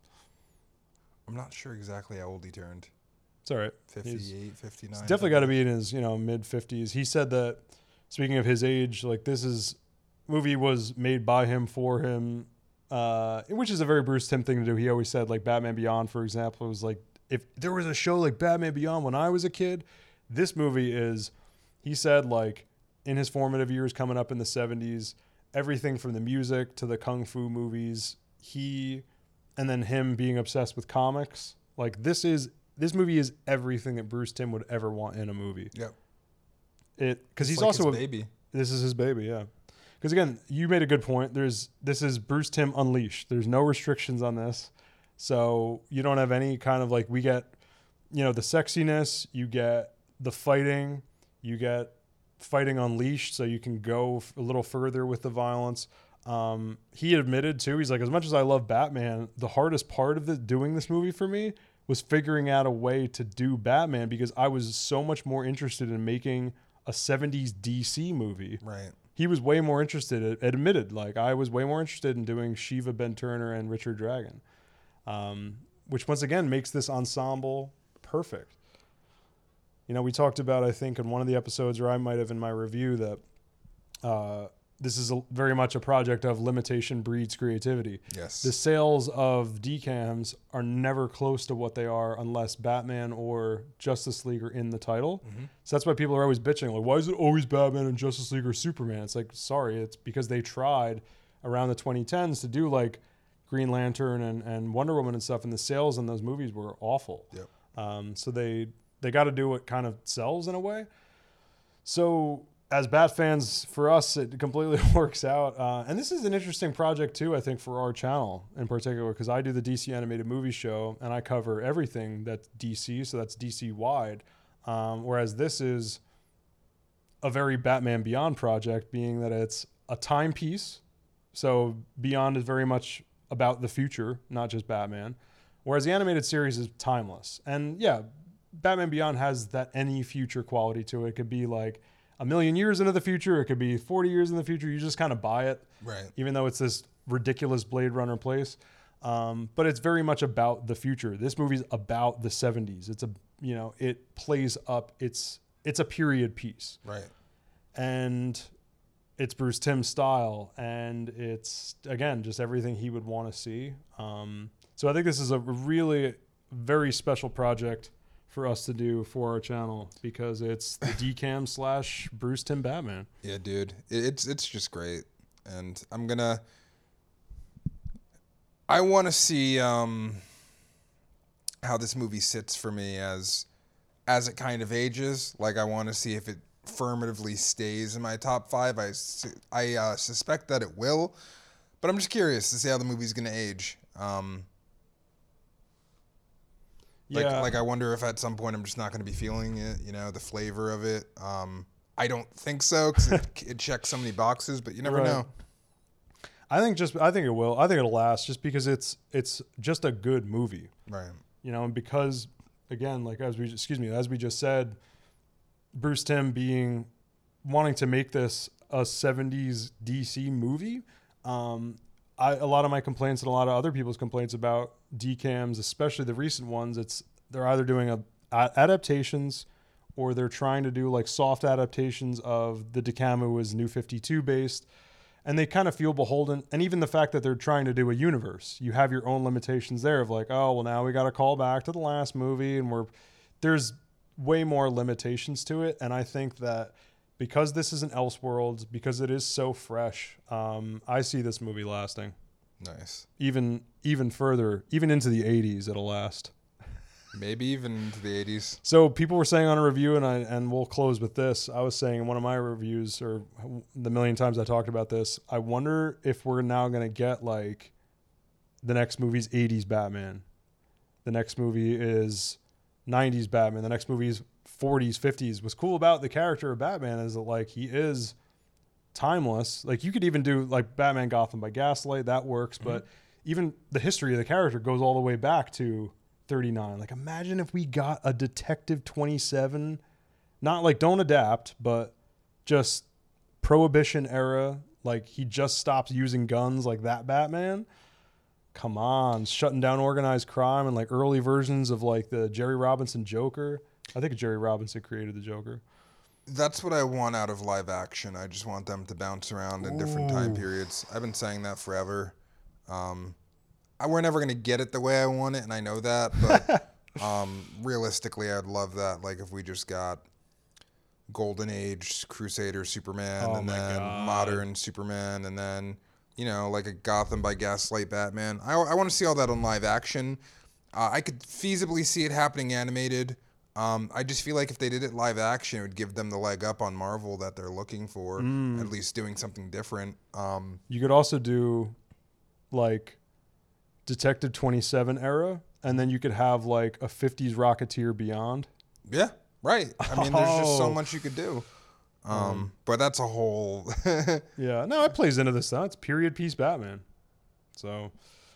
Speaker 6: I'm not sure exactly how old he turned.
Speaker 2: It's all right.
Speaker 6: fifty-eight,
Speaker 2: he's,
Speaker 6: fifty-nine.
Speaker 2: He's definitely got to be in his, you know, mid-fifties. He said that, speaking of his age, like this is, movie was made by him for him, uh, which is a very Bruce Timm thing to do. He always said, like Batman Beyond, for example, was like, if there was a show like Batman Beyond when I was a kid, this movie is, he said, like, in his formative years coming up in the seventies, everything from the music to the kung fu movies, he, and then him being obsessed with comics, like this is, this movie is everything that Bruce Timm would ever want in a movie.
Speaker 6: Yep.
Speaker 2: It, because he's
Speaker 6: like
Speaker 2: also
Speaker 6: his
Speaker 2: a
Speaker 6: baby.
Speaker 2: This is his baby, yeah. Because again, you made a good point. There's, this is Bruce Timm unleashed. There's no restrictions on this. So you don't have any kind of like, we get, you know, the sexiness, you get the fighting, you get fighting unleashed, so you can go f- a little further with the violence. Um, he admitted too, he's like, as much as I love Batman, the hardest part of the, doing this movie for me was figuring out a way to do Batman, because I was so much more interested in making a seventies D C movie.
Speaker 6: Right.
Speaker 2: He was way more interested, admitted, like I was way more interested in doing Shiva, Ben Turner, and Richard Dragon, um, which once again makes this ensemble perfect. You know, we talked about, I think, in one of the episodes, or I might have in my review, that uh, this is a, very much a project of limitation breeds creativity.
Speaker 6: Yes.
Speaker 2: The sales of D CAMs are never close to what they are unless Batman or Justice League are in the title. Mm-hmm. So that's why people are always bitching, like, why is it always Batman and Justice League or Superman? It's like, sorry, it's because they tried around the twenty tens to do like Green Lantern and, and Wonder Woman and stuff, and the sales in those movies were awful.
Speaker 6: Yep.
Speaker 2: Um, so they... They got to do what kind of sells in a way. So as Bat fans, for us, it completely works out. Uh, and this is an interesting project too, I think, for our channel in particular, because I do the D C animated movie show and I cover everything that's D C. So that's D C wide. Um, whereas this is a very Batman Beyond project, being that it's a timepiece. So Beyond is very much about the future, not just Batman. Whereas the animated series is timeless. And yeah, Batman Beyond has that any future quality to it. It could be like a million years into the future. It could be forty years in the future. You just kind of buy it.
Speaker 6: Right.
Speaker 2: Even though it's this ridiculous Blade Runner place. Um, but it's very much about the future. This movie's about the seventies. It's a, you know, it plays up. It's, it's a period piece.
Speaker 6: Right.
Speaker 2: And it's Bruce Timm's style, and it's, again, just everything he would want to see. Um, so I think this is a really very special project for us to do for our channel because it's the D CAM slash Bruce Timm Batman.
Speaker 6: Yeah, dude, it, it's it's just great, and I'm gonna. I want to see um, how this movie sits for me as as it kind of ages. Like, I want to see if it affirmatively stays in my top five. I I uh, suspect that it will, but I'm just curious to see how the movie's gonna age. Um, Like,
Speaker 2: yeah.
Speaker 6: like I wonder if at some point I'm just not going to be feeling it, you know, the flavor of it. Um, I don't think so because it, it checks so many boxes, but you never
Speaker 2: Right.
Speaker 6: know.
Speaker 2: I think just I think it will. I think it'll last just because it's it's just a good movie.
Speaker 6: Right.
Speaker 2: You know, and because again, like as we excuse me, as we just said, Bruce Timm being wanting to make this a seventies D C movie, um, I, a lot of my complaints and a lot of other people's complaints about D CAMs, especially the recent ones, it's they're either doing a, a adaptations or they're trying to do like soft adaptations of the D CAM who was New fifty-two based, and they kind of feel beholden. And even the fact that they're trying to do a universe, you have your own limitations there of like, oh, well, now we got to call back to the last movie, and we're there's way more limitations to it. And I think that because this is an Elseworlds, because it is so fresh, um, I see this movie lasting.
Speaker 6: Nice.
Speaker 2: Even even further, even into the eighties, it'll last.
Speaker 6: Maybe even into the eighties.
Speaker 2: So people were saying on a review, and I and we'll close with this. I was saying in one of my reviews, or the million times I talked about this, I wonder if we're now going to get like the next movie's eighties Batman. The next movie is nineties Batman. The next movie is forties, fifties. What's cool about the character of Batman is that like he is timeless. Like you could even do like Batman Gotham by Gaslight, that works, mm-hmm. but even the history of the character goes all the way back to thirty-nine. Like imagine if we got a Detective twenty-seven, not like don't adapt, but just Prohibition era, like he just stops using guns, like that Batman. Come on, shutting down organized crime and like early versions of like the Jerry Robinson Joker. I think Jerry Robinson created the Joker.
Speaker 6: That's what I want out of live action. I just want them to bounce around in different time
Speaker 2: Ooh.
Speaker 6: periods. I've been saying that forever. Um, I, we're never going to get it the way I want it, and I know that. But um, realistically, I'd love that. Like if we just got Golden Age Crusader Superman,
Speaker 2: Oh
Speaker 6: and
Speaker 2: my
Speaker 6: then
Speaker 2: God.
Speaker 6: modern Superman, and then, you know, like a Gotham by Gaslight Batman. I, I want to see all that on live action. Uh, I could feasibly see it happening animated. Um, I just feel like if they did it live action, it would give them the leg up on Marvel that they're looking for,
Speaker 2: Mm.
Speaker 6: at least doing something different. Um,
Speaker 2: You could also do like Detective twenty-seven era, and then you could have like a fifties Rocketeer Beyond.
Speaker 6: yeah, right. I mean, there's just so
Speaker 2: Oh.
Speaker 6: much you could do. Um,
Speaker 2: Um,
Speaker 6: but that's a whole...
Speaker 2: Yeah, no, it plays into this. Though. It's period piece Batman. So,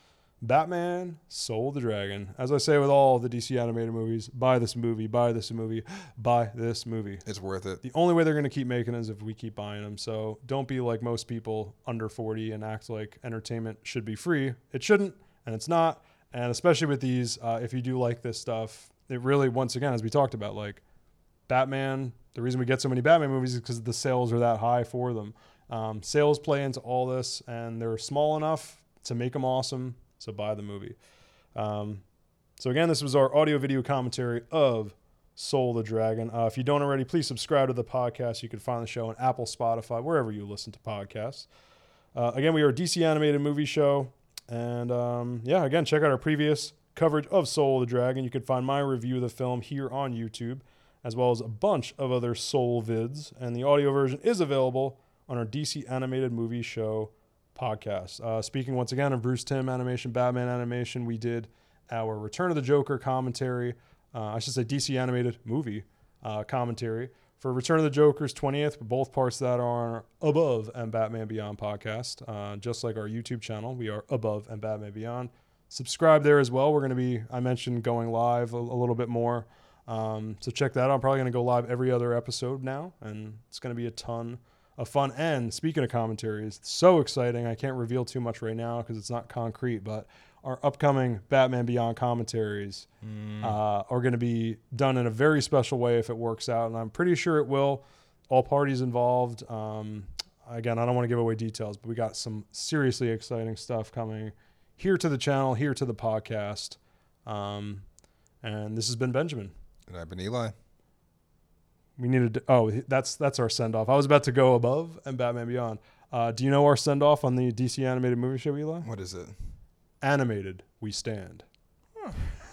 Speaker 2: Batman, Soul of the Dragon. As I say with all the D C animated movies, buy this movie, buy this movie, buy this movie.
Speaker 6: It's worth it.
Speaker 2: The only way they're going to keep making it is if we keep buying them. So don't be like most people under forty and act like entertainment should be free. It shouldn't, and it's not. And especially with these, uh, if you do like this stuff, it really, once again, as we talked about, like Batman, the reason we get so many Batman movies is because the sales are that high for them. Um, sales play into all this, and they're small enough to make them awesome. So buy the movie. Um, so again, this was our audio video commentary of Soul of the Dragon. Uh, if you don't already, please subscribe to the podcast. You can find the show on Apple, Spotify, wherever you listen to podcasts. Uh, again, we are a D C animated movie show. And um, yeah, again, check out our previous coverage of Soul of the Dragon. You can find my review of the film here on YouTube, as well as a bunch of other Soul vids. And the audio version is available on our D C animated movie show podcast. Uh, speaking once again of Bruce Timm animation, Batman animation, we did our Return of the Joker commentary. Uh, I should say D C animated movie uh, commentary for Return of the Joker's twentieth. Both parts of that are on our Above and Batman Beyond podcast. Uh, just like our YouTube channel, we are Above and Batman Beyond. Subscribe there as well. We're going to be, I mentioned, going live a, a little bit more. Um, so check that out. I'm probably going to go live every other episode now, and it's going to be a ton of fun. And speaking of commentaries, it's so exciting. I can't reveal too much right now because it's not concrete, but our upcoming Batman Beyond commentaries
Speaker 6: Mm.
Speaker 2: uh, are going to be done in a very special way if it works out, and I'm pretty sure it will. All parties involved. Um, again, I don't want to give away details, but we got some seriously exciting stuff coming here to the channel, here to the podcast. Um, and this has been Benjamin.
Speaker 6: And I've been Eli.
Speaker 2: We needed to, oh, that's that's our send off. I was about to go above and Batman Beyond. Uh, do you know our send off on the D C animated movie show, Eli?
Speaker 6: What is it?
Speaker 2: Animated, we stand. Huh.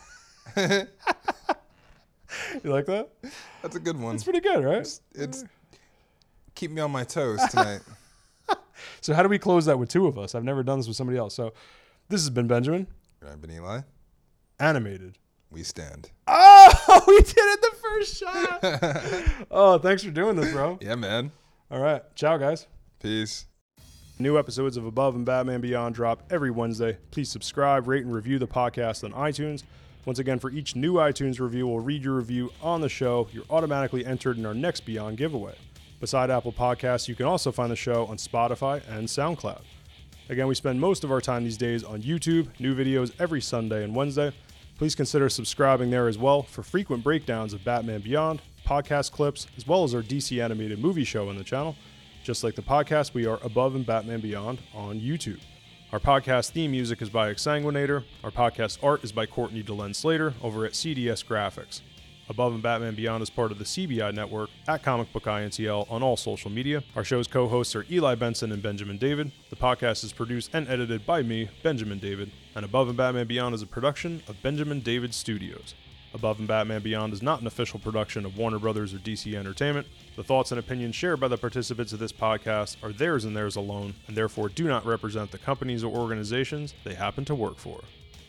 Speaker 2: You like that?
Speaker 6: That's a good one.
Speaker 2: It's pretty good, right?
Speaker 6: It's, it's keep me on my toes tonight.
Speaker 2: So how do we close that with two of us? I've never done this with somebody else. So this has been Benjamin.
Speaker 6: I've been Eli.
Speaker 2: Animated.
Speaker 6: We stand.
Speaker 2: Oh, we did it the first shot. Oh, thanks for doing this, bro.
Speaker 6: Yeah, man.
Speaker 2: All right. Ciao, guys.
Speaker 6: Peace.
Speaker 2: New episodes of Above and Batman Beyond drop every Wednesday. Please subscribe, rate, and review the podcast on iTunes. Once again, for each new iTunes review, we'll read your review on the show. You're automatically entered in our next Beyond giveaway. Beside Apple Podcasts, you can also find the show on Spotify and SoundCloud. Again, we spend most of our time these days on YouTube, new videos every Sunday and Wednesday. Please consider subscribing there as well for frequent breakdowns of Batman Beyond, podcast clips, as well as our D C animated movie show on the channel. Just like the podcast, we are Above and Batman Beyond on YouTube. Our podcast theme music is by Exsanguinator. Our podcast art is by Courtney DeLen Slater over at C D S Graphics. Above and Batman Beyond is part of the C B I network at Comic Book I N T L on all social media. Our show's co-hosts are Eli Benson and Benjamin David. The podcast is produced and edited by me, Benjamin David. And Above and Batman Beyond is a production of Benjamin David Studios. Above and Batman Beyond is not an official production of Warner Brothers or D C Entertainment. The thoughts and opinions shared by the participants of this podcast are theirs and theirs alone, and therefore do not represent the companies or organizations they happen to work for.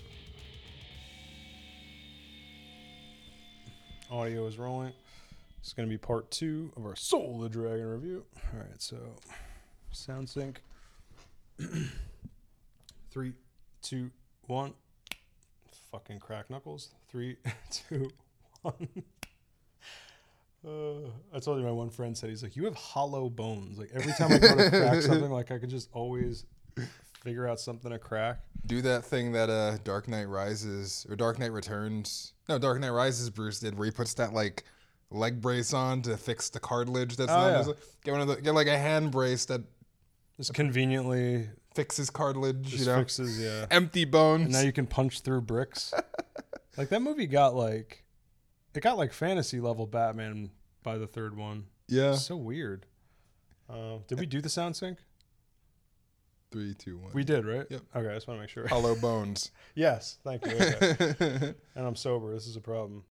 Speaker 2: Audio is rolling. This is going to be part two of our Soul of the Dragon review. All right, so sound sync. Three, two, one. Fucking crack knuckles. Three, two, one. Uh, I told you my one friend said, he's like, you have hollow bones. Like every time I go to crack something, like I could just always figure out something to crack.
Speaker 6: Do that thing that uh, Dark Knight Rises or Dark Knight Returns. No, Dark Knight Rises Bruce did, where he puts that like leg brace on to fix the cartilage. That's
Speaker 2: oh,
Speaker 6: not
Speaker 2: yeah.
Speaker 6: get one of the get like a hand brace that
Speaker 2: just conveniently
Speaker 6: fixes cartilage.
Speaker 2: Just
Speaker 6: you know,
Speaker 2: fixes yeah
Speaker 6: empty bones.
Speaker 2: And now you can punch through bricks. Like that movie got like it got like fantasy level Batman by the third one.
Speaker 6: Yeah,
Speaker 2: it's so weird. Uh, did we do the sound sync?
Speaker 6: Three, two, one.
Speaker 2: We did, right?
Speaker 6: Yep.
Speaker 2: Okay, I just want to make sure.
Speaker 6: Hollow bones.
Speaker 2: Yes, thank you. Okay. And I'm sober. This is a problem.